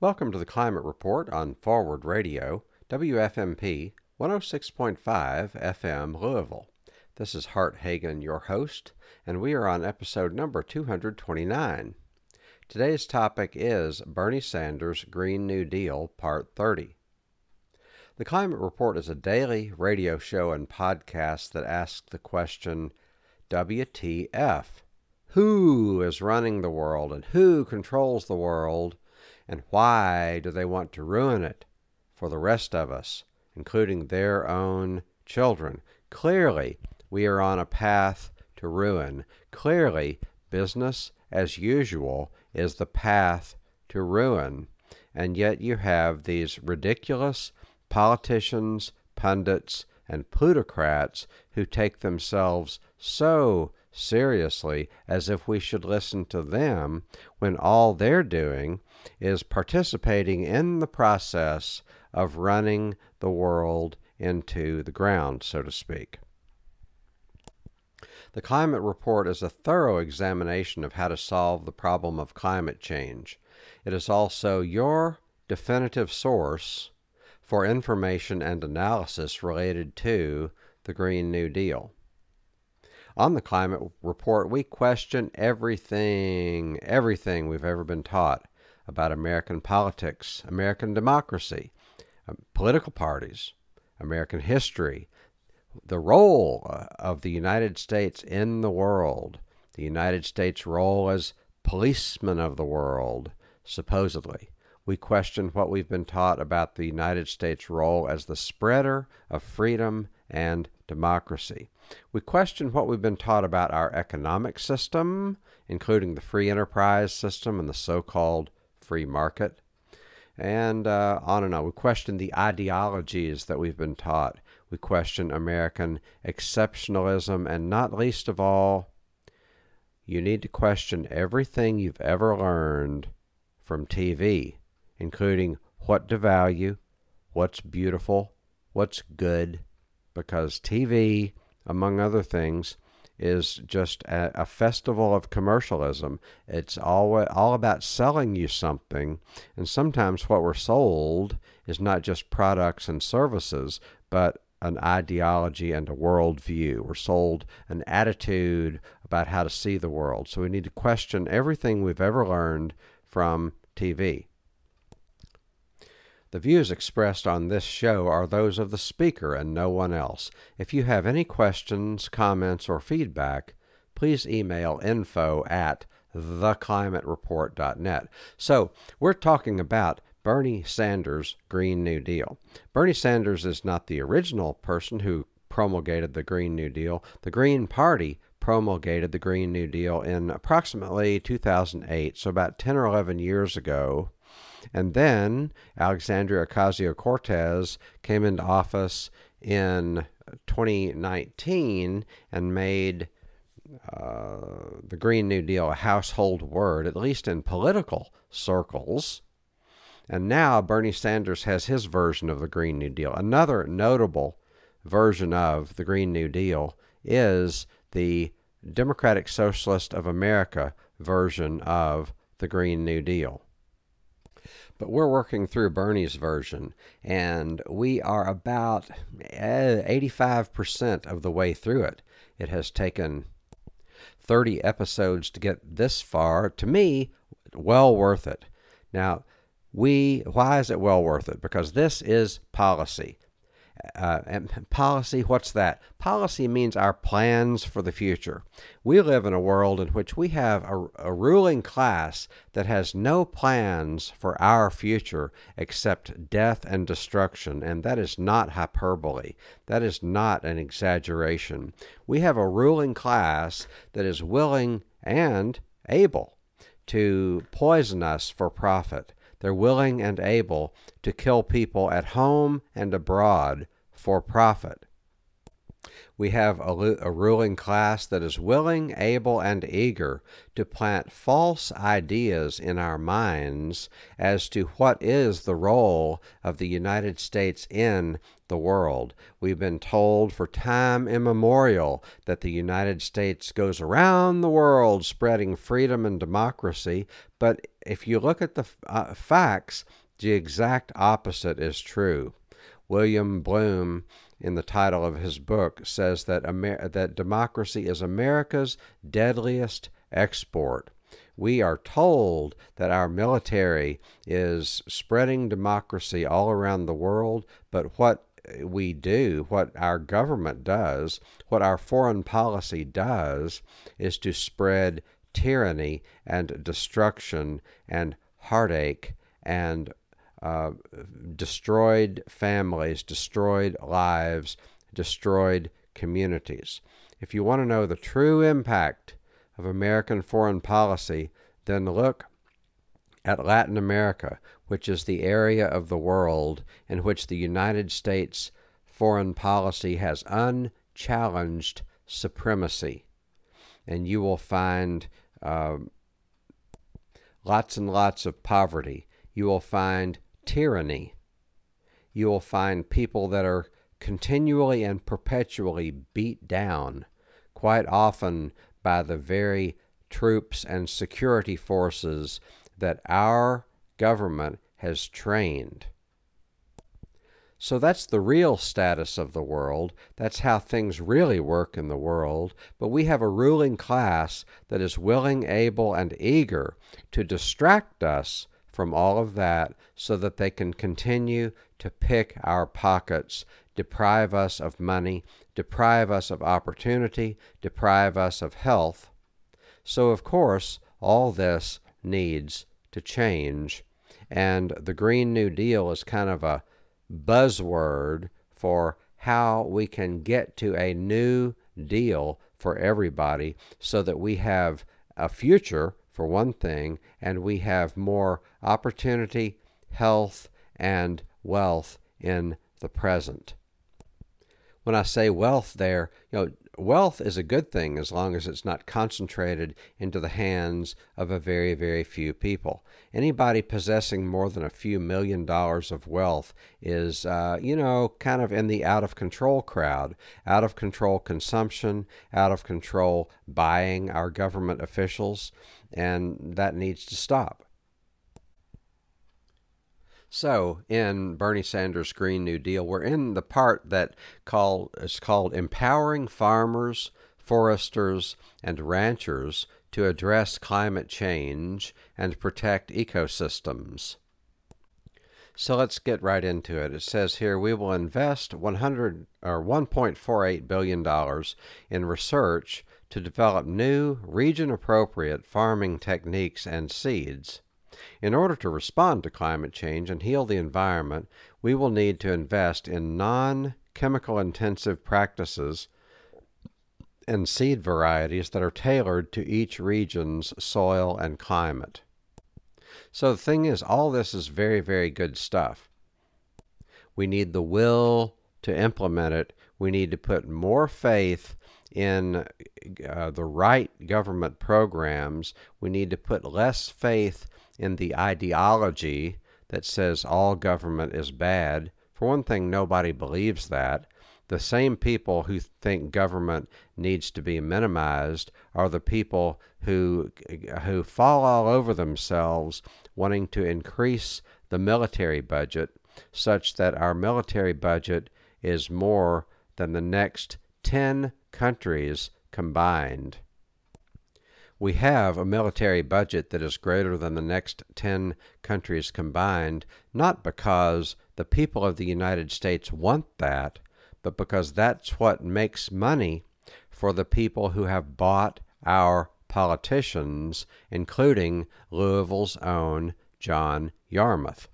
Welcome to the Climate Report on Forward Radio, WFMP 106.5 FM Louisville. This is Hart Hagen, your host, and we are on episode number 229. Today's topic is Bernie Sanders' Green New Deal, Part 30. The Climate Report is a daily radio show and podcast that asks the question, WTF? Who is running the world and who controls the world? And why do they want to ruin it for the rest of us, including their own children? Clearly, we are on a path to ruin. Clearly, business as usual is the path to ruin. And yet you have these ridiculous politicians, pundits, and plutocrats who take themselves so seriously as if we should listen to them when all they're doing is participating in the process of running the world into the ground, so to speak. The Climate Report is a thorough examination of how to solve the problem of climate change. It is also your definitive source for information and analysis related to the Green New Deal. On the Climate Report, we question everything we've ever been taught about American politics, American democracy, political parties, American history, the role of the United States in the world, the United States' role as policeman of the world, supposedly. We question what we've been taught about the United States' role as the spreader of freedom and democracy. We question what we've been taught about our economic system, including the free enterprise system and the so-called free market, and on and on. We question the ideologies that we've been taught. We question American exceptionalism, and not least of all, you need to question everything you've ever learned from TV, including what to value, what's beautiful, what's good, because TV, among other things, is just a festival of commercialism. It's all about selling you something, and sometimes what we're sold is not just products and services, but an ideology and a worldview. We're sold an attitude about how to see the world. So we need to question everything we've ever learned from TV. The views expressed on this show are those of the speaker and no one else. If you have any questions, comments, or feedback, please email info@theclimatereport.net. So, we're talking about Bernie Sanders' Green New Deal. Bernie Sanders is not the original person who promulgated the Green New Deal. The Green Party promulgated the Green New Deal in approximately 2008, so about 10 or 11 years ago. And then Alexandria Ocasio-Cortez came into office in 2019 and made the Green New Deal a household word, at least in political circles. And now Bernie Sanders has his version of the Green New Deal. Another notable version of the Green New Deal is the Democratic Socialist of America version of the Green New Deal. But we're working through Bernie's version, and we are about 85% of the way through it. It has taken 30 episodes to get this far. To me, well worth it. Now, why is it well worth it? Because this is policy. And policy, what's that? Policy means our plans for the future. We live in a world in which we have a ruling class that has no plans for our future except death and destruction, and that is not hyperbole. That is not an exaggeration. We have a ruling class that is willing and able to poison us for profit. They're willing and able to kill people at home and abroad for profit. We have a ruling class that is willing, able, and eager to plant false ideas in our minds as to what is the role of the United States in the world. We've been told for time immemorial that the United States goes around the world spreading freedom and democracy, but if you look at the facts, the exact opposite is true. William Bloom, in the title of his book, says that that democracy is America's deadliest export. We are told that our military is spreading democracy all around the world, but what we do, what our government does, what our foreign policy does, is to spread tyranny and destruction and heartache and destroyed families, destroyed lives, destroyed communities. If you want to know the true impact of American foreign policy, then look at Latin America, which is the area of the world in which the United States foreign policy has unchallenged supremacy. And you will find lots and lots of poverty. You will find tyranny. You will find people that are continually and perpetually beat down, quite often by the very troops and security forces that our government has trained. So that's the real status of the world. That's how things really work in the world. But we have a ruling class that is willing, able, and eager to distract us from all of that so that they can continue to pick our pockets, deprive us of money, deprive us of opportunity, deprive us of health. So, of course, all this needs to change. And the Green New Deal is kind of a buzzword for how we can get to a new deal for everybody so that we have a future, for one thing, and we have more opportunity, health, and wealth in the present. When I say wealth there, wealth is a good thing as long as it's not concentrated into the hands of a very, very few people. Anybody possessing more than a few $1 million of wealth is, kind of in the out-of-control crowd. Out-of-control consumption, out-of-control buying our government officials, and that needs to stop. So, in Bernie Sanders' Green New Deal, we're in the part that is called Empowering Farmers, Foresters, and Ranchers to Address Climate Change and Protect Ecosystems. So let's get right into it. It says here, we will invest $1.48 billion in research to develop new, region-appropriate farming techniques and seeds. In order to respond to climate change and heal the environment, we will need to invest in non-chemical intensive practices and seed varieties that are tailored to each region's soil and climate. So the thing is, all this is very, very good stuff. We need the will to implement it. We need to put more faith in the right government programs. We need to put less faith in the ideology that says all government is bad. For one thing, nobody believes that. The same people who think government needs to be minimized are the people who fall all over themselves wanting to increase the military budget such that our military budget is more than the next 10 countries combined. We have a military budget that is greater than the next 10 countries combined, not because the people of the United States want that, but because that's what makes money for the people who have bought our politicians, including Louisville's own John Yarmuth.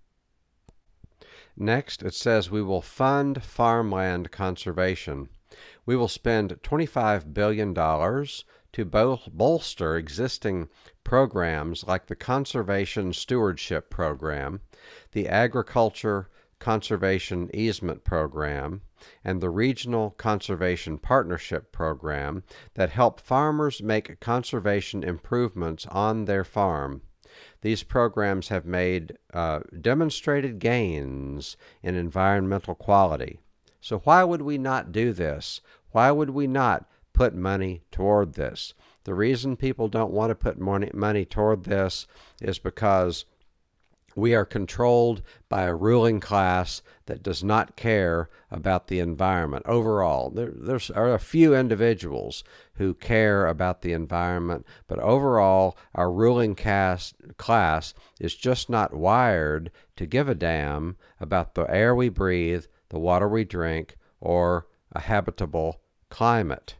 Next, it says we will fund farmland conservation. We will spend $25 billion to bolster existing programs like the Conservation Stewardship Program, the Agriculture Conservation Easement Program and the Regional Conservation Partnership Program that help farmers make conservation improvements on their farm. These programs have made demonstrated gains in environmental quality. So why would we not do this? Why would we not put money toward this? The reason people don't want to put money toward this is because we are controlled by a ruling class that does not care about the environment overall. There are a few individuals who care about the environment, but overall our ruling class is just not wired to give a damn about the air we breathe, the water we drink, or a habitable climate.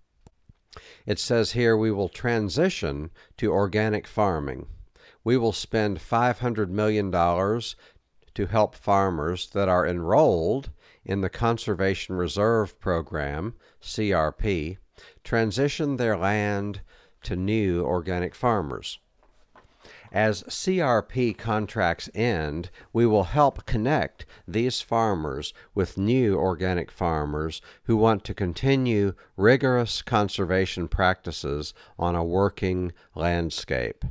It says here we will transition to organic farming. We will spend $500 million to help farmers that are enrolled in the Conservation Reserve Program, CRP, transition their land to new organic farmers. As CRP contracts end, we will help connect these farmers with new organic farmers who want to continue rigorous conservation practices on a working landscape.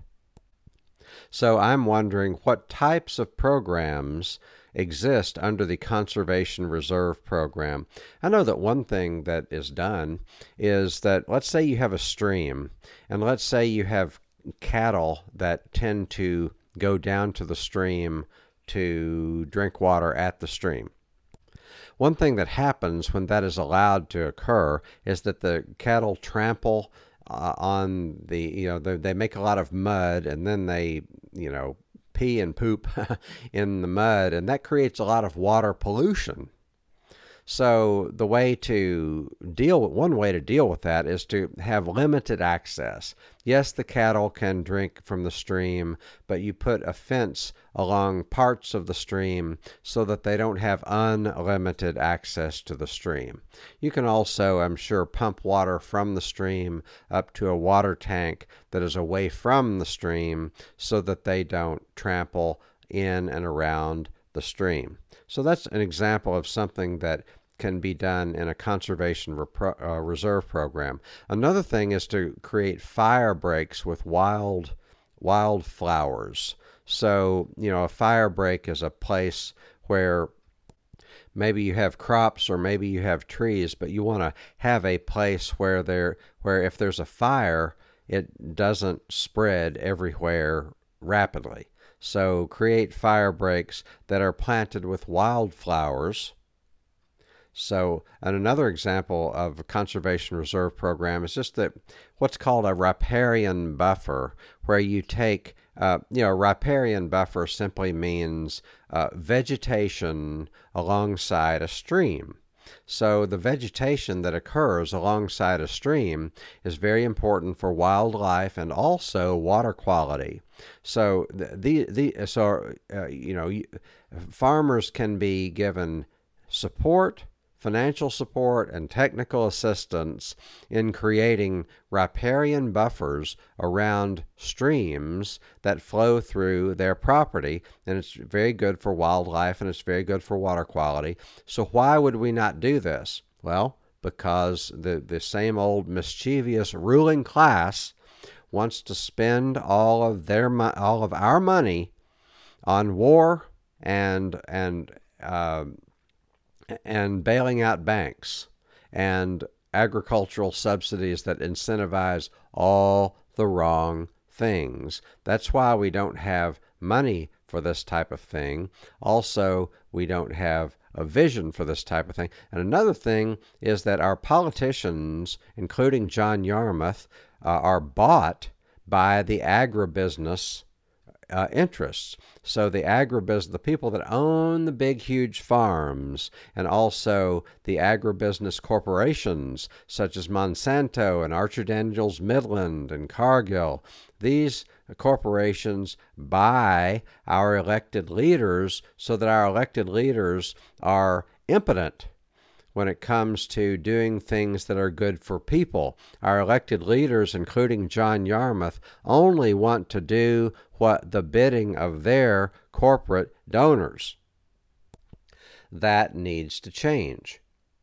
So I'm wondering what types of programs exist under the Conservation Reserve Program. I know that one thing that is done is that, let's say you have a stream, and let's say you have cattle that tend to go down to the stream to drink water at the stream. One thing that happens when that is allowed to occur is that the cattle trample on the, they make a lot of mud, and then they, pee and poop in the mud, and that creates a lot of water pollution. So one way to deal with that is to have limited access. Yes, the cattle can drink from the stream, but you put a fence along parts of the stream so that they don't have unlimited access to the stream. You can also, I'm sure, pump water from the stream up to a water tank that is away from the stream so that they don't trample in and around the stream. So that's an example of something that can be done in a conservation reserve program. Another thing is to create fire breaks with wildflowers. So, a fire break is a place where maybe you have crops or maybe you have trees, but you want to have a place where if there's a fire, it doesn't spread everywhere rapidly. So create fire breaks that are planted with wildflowers. So, and another example of a conservation reserve program is just what's called a riparian buffer, where you take, a riparian buffer simply means vegetation alongside a stream. So the vegetation that occurs alongside a stream is very important for wildlife and also water quality. So farmers can be given support, financial support, and technical assistance in creating riparian buffers around streams that flow through their property, and it's very good for wildlife and it's very good for water quality. So why would we not do this? Well, because the same old mischievous ruling class wants to spend all of our money on war and bailing out banks and agricultural subsidies that incentivize all the wrong things. That's why we don't have money for this type of thing. Also, we don't have a vision for this type of thing. And another thing is that our politicians, including John Yarmuth, are bought by the agribusiness interests. So the people that own the big, huge farms, and also the agribusiness corporations such as Monsanto and Archer Daniels Midland and Cargill, these corporations buy our elected leaders so that our elected leaders are impotent when it comes to doing things that are good for people. Our elected leaders, including John Yarmuth, only want to do what the bidding of their corporate donors. that needs to change.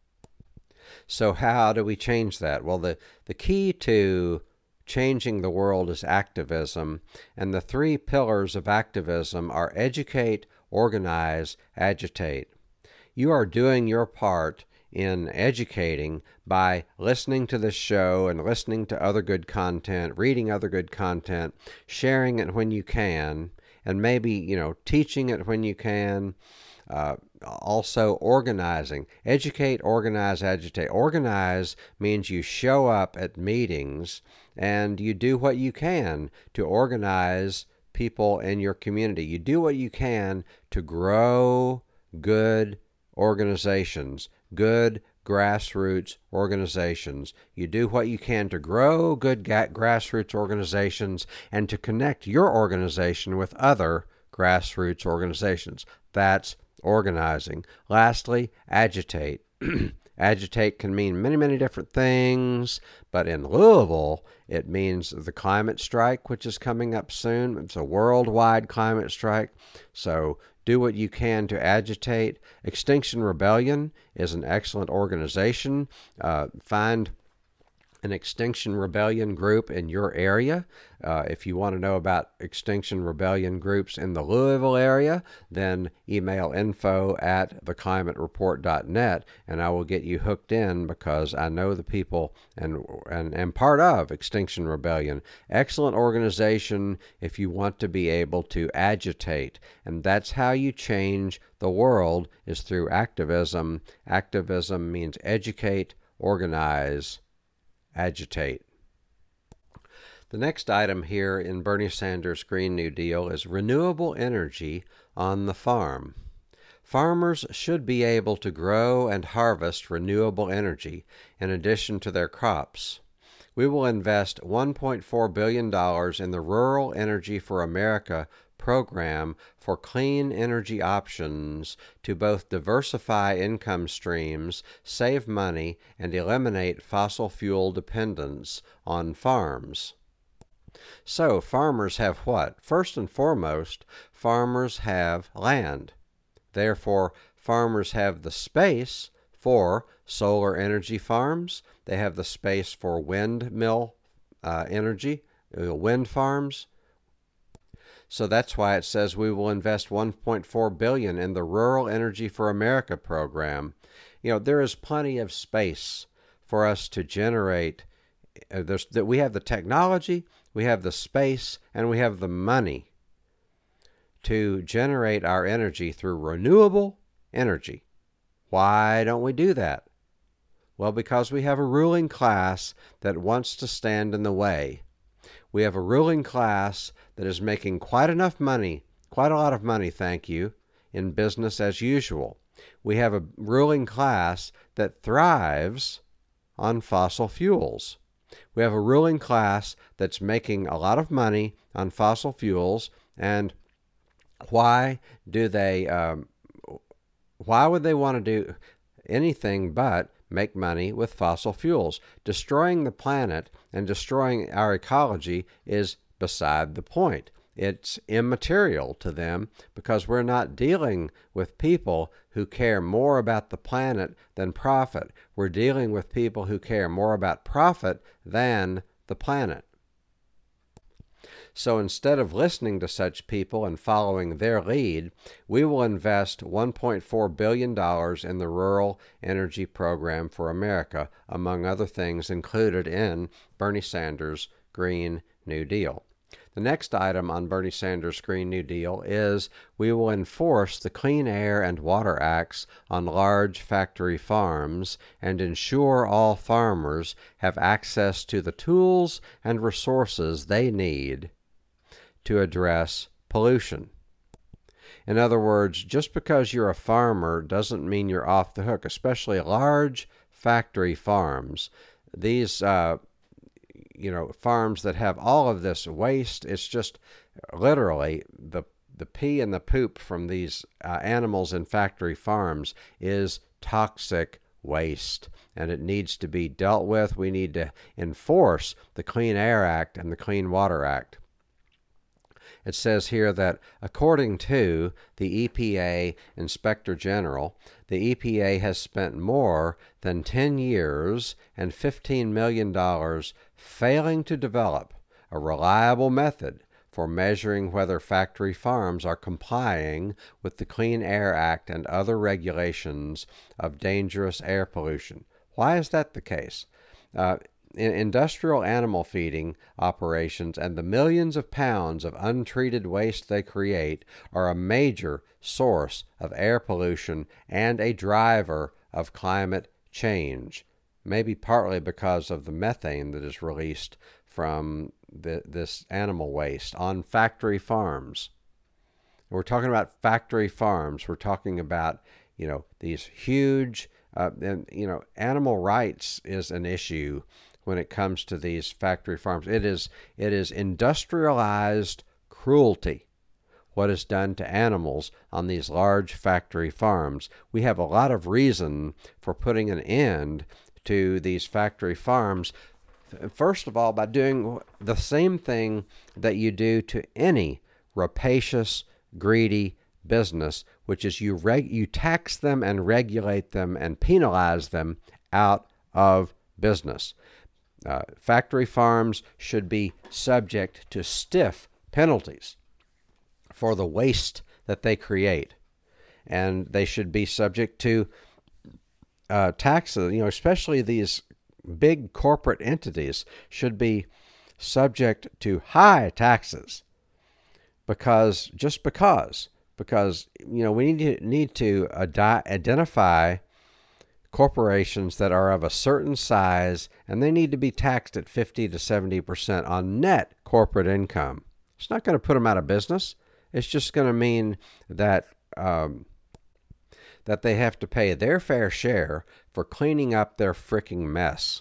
So how do we change that? Well, the key to changing the world is activism, and the three pillars of activism are educate, organize, agitate. You are doing your part in educating by listening to this show and listening to other good content, reading other good content, sharing it when you can, and maybe, teaching it when you can. Also organizing. Educate, organize, agitate. Organize means you show up at meetings and you do what you can to organize people in your community. You do what you can to grow good organizations, good grassroots organizations. You do what you can to grow good grassroots organizations and to connect your organization with other grassroots organizations. That's organizing. Lastly, agitate. Agitate can mean many, many different things, but in Louisville, it means the climate strike, which is coming up soon. It's a worldwide climate strike, so do what you can to agitate. Extinction Rebellion is an excellent organization. Find an Extinction Rebellion group in your area. If you want to know about Extinction Rebellion groups in the Louisville area, then email info@theclimatereport.net, and I will get you hooked in because I know the people and am part of Extinction Rebellion. Excellent organization if you want to be able to agitate, and that's how you change the world, is through activism. Activism means educate, organize, agitate. The next item here in Bernie Sanders' Green New Deal is renewable energy on the farm. Farmers should be able to grow and harvest renewable energy in addition to their crops. We will invest $1.4 billion in the Rural Energy for America program for clean energy options to both diversify income streams, save money, and eliminate fossil fuel dependence on farms. So, farmers have what? First and foremost, farmers have land. Therefore, farmers have the space for solar energy farms. They have the space for windmill energy, wind farms. So that's why it says we will invest $1.4 billion in the Rural Energy for America program. There is plenty of space for us to generate. We have the technology, we have the space, and we have the money to generate our energy through renewable energy. Why don't we do that? Well, because we have a ruling class that wants to stand in the way. We have a ruling class that is making quite a lot of money, thank you, in business as usual. We have a ruling class that thrives on fossil fuels. We have a ruling class that's making a lot of money on fossil fuels, and why would they want to do anything but make money with fossil fuels? Destroying the planet and destroying our ecology is beside the point. It's immaterial to them because we're not dealing with people who care more about the planet than profit. We're dealing with people who care more about profit than the planet. So instead of listening to such people and following their lead, we will invest $1.4 billion in the Rural Energy Program for America, among other things included in Bernie Sanders' Green New Deal. The next item on Bernie Sanders' Green New Deal is we will enforce the Clean Air and Water Acts on large factory farms and ensure all farmers have access to the tools and resources they need to address pollution. In other words, just because you're a farmer doesn't mean you're off the hook, especially large factory farms. These farms that have all of this waste, it's just literally the pee and the poop from these animals in factory farms is toxic waste, and it needs to be dealt with. We need to enforce the Clean Air Act and the Clean Water Act. It says here that according to the EPA Inspector General, the EPA has spent more than 10 years and $15 million failing to develop a reliable method for measuring whether factory farms are complying with the Clean Air Act and other regulations of dangerous air pollution. Why is that the case? Industrial animal feeding operations and the millions of pounds of untreated waste they create are a major source of air pollution and a driver of climate change, maybe partly because of the methane that is released from this animal waste on factory farms. We're talking about factory farms. We're talking about, these huge, animal rights is an issue when it comes to these factory farms. It is industrialized cruelty, what is done to animals on these large factory farms. We have a lot of reason for putting an end to these factory farms. First of all, by doing the same thing that you do to any rapacious, greedy business, which is you tax them and regulate them and penalize them out of business. Factory farms should be subject to stiff penalties for the waste that they create, and they should be subject to taxes. Especially these big corporate entities should be subject to high taxes because we need to identify corporations that are of a certain size, and they need to be taxed at 50 to 70% on net corporate income. It's not going to put them out of business. It's just going to mean that that they have to pay their fair share for cleaning up their fricking mess.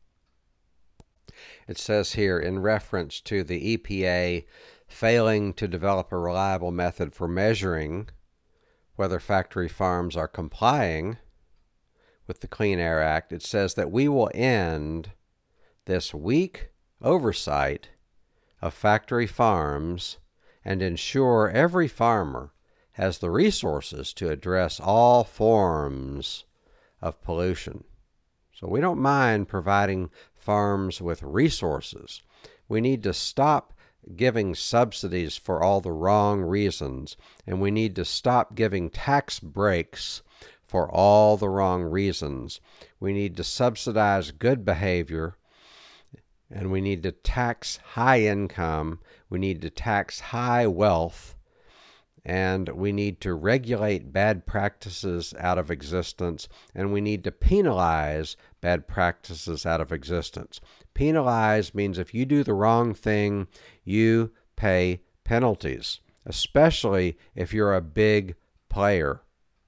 It says here, in reference to the EPA failing to develop a reliable method for measuring whether factory farms are complying with the Clean Air Act, it says that we will end this weak oversight of factory farms and ensure every farmer has the resources to address all forms of pollution. So we don't mind providing farms with resources. We need to stop giving subsidies for all the wrong reasons, and we need to stop giving tax breaks for all the wrong reasons. We need to subsidize good behavior, and we need to tax high income. We need to tax high wealth, and we need to regulate bad practices out of existence, and we need to penalize bad practices out of existence. Penalize means if you do the wrong thing, you pay penalties, especially if you're a big player.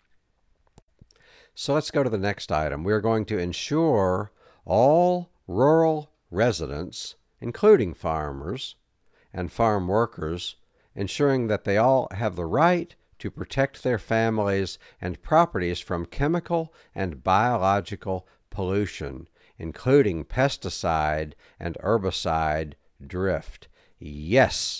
So let's go to the next item. We're going to ensure all rural residents, including farmers and farm workers, ensuring that they all have the right to protect their families and properties from chemical and biological pollution, including pesticide and herbicide drift. Yes!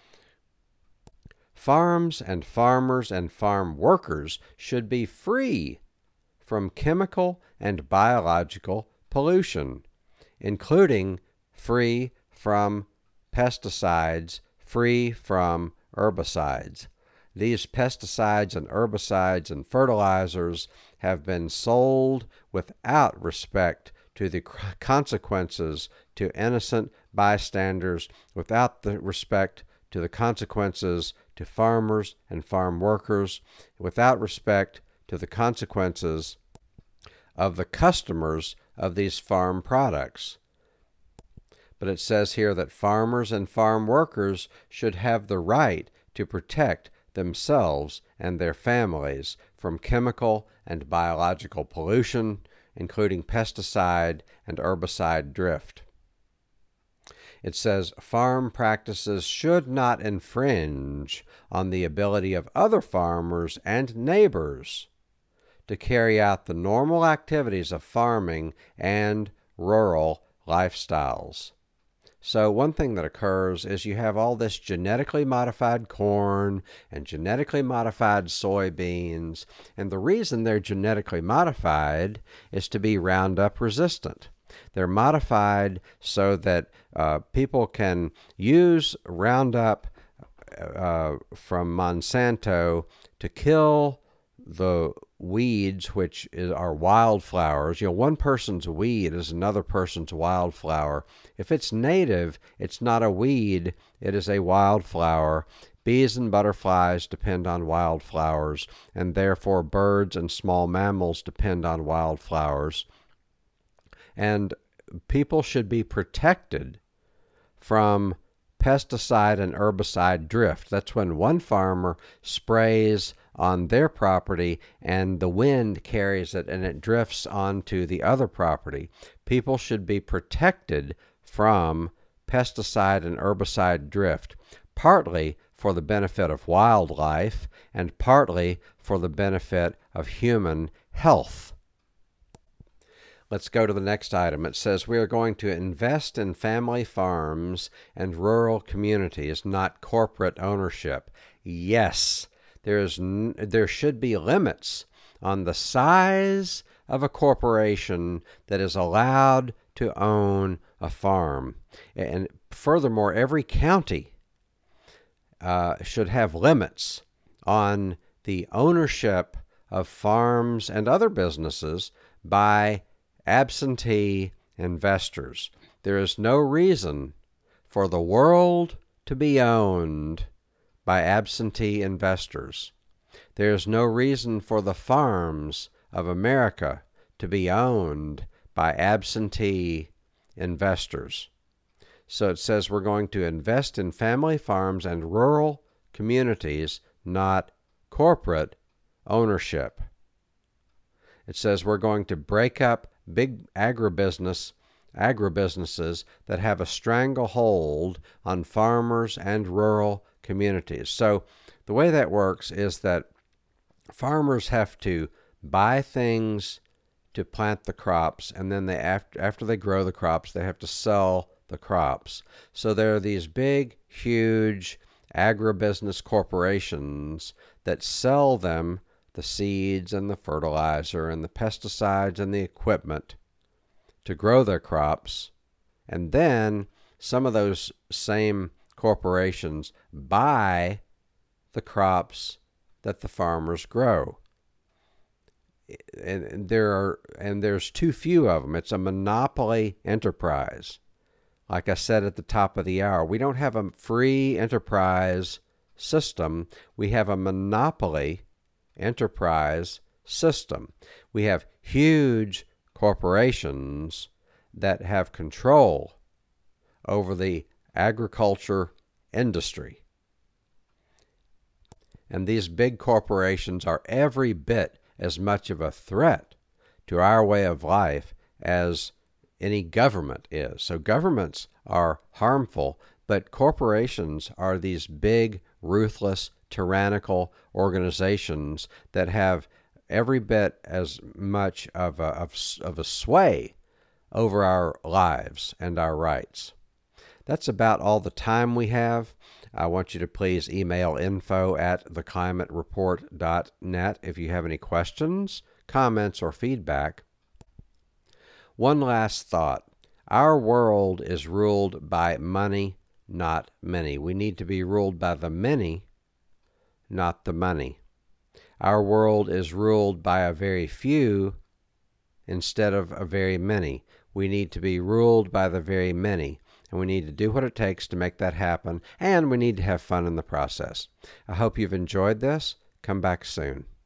Farms and farmers and farm workers should be free from chemical and biological pollution, including free from pesticides, free from herbicides. These pesticides and herbicides and fertilizers have been sold without respect to the consequences to innocent bystanders, without the respect to the consequences to farmers and farm workers, without respect to the consequences of the customers of these farm products. But it says here that farmers and farm workers should have the right to protect themselves and their families from chemical and biological pollution, including pesticide and herbicide drift. It says farm practices should not infringe on the ability of other farmers and neighbors to carry out the normal activities of farming and rural lifestyles. So one thing that occurs is you have all this genetically modified corn and genetically modified soybeans, and the reason they're genetically modified is to be Roundup resistant. They're modified so that people can use Roundup from Monsanto to kill the weeds, which are wildflowers. One person's weed is another person's wildflower. If it's native, it's not a weed, it is a wildflower. Bees and butterflies depend on wildflowers, and therefore birds and small mammals depend on wildflowers. And people should be protected from pesticide and herbicide drift. That's when one farmer sprays on their property and the wind carries it and it drifts onto the other property. People should be protected from pesticide and herbicide drift, partly for the benefit of wildlife and partly for the benefit of human health. Let's go to the next item. It says we are going to invest in family farms and rural communities, not corporate ownership. Yes, there should be limits on the size of a corporation that is allowed to own a farm. And furthermore, every county should have limits on the ownership of farms and other businesses by absentee investors. There is no reason for the world to be owned by absentee investors. There is no reason for the farms of America to be owned by absentee investors. So it says we're going to invest in family farms and rural communities, not corporate ownership. It says we're going to break up big agribusinesses that have a stranglehold on farmers and rural communities. So the way that works is that farmers have to buy things to plant the crops, and then after they grow the crops, they have to sell the crops. So there are these big, huge agribusiness corporations that sell them the seeds and the fertilizer and the pesticides and the equipment to grow their crops. And then some of those same corporations buy the crops that the farmers grow. And there's too few of them. It's a monopoly enterprise. Like I said at the top of the hour, we don't have a free enterprise system. We have a monopoly enterprise system. We have huge corporations that have control over the agriculture industry. And these big corporations are every bit as much of a threat to our way of life as any government is. So governments are harmful, but corporations are these big, ruthless, tyrannical organizations that have every bit as much of a sway over our lives and our rights. That's about all the time we have. I want you to please email info@theclimatereport.net if you have any questions, comments, or feedback. One last thought. Our world is ruled by money, not many. We need to be ruled by the many, not the money. Our world is ruled by a very few instead of a very many. We need to be ruled by the very many, and we need to do what it takes to make that happen, and we need to have fun in the process. I hope you've enjoyed this. Come back soon.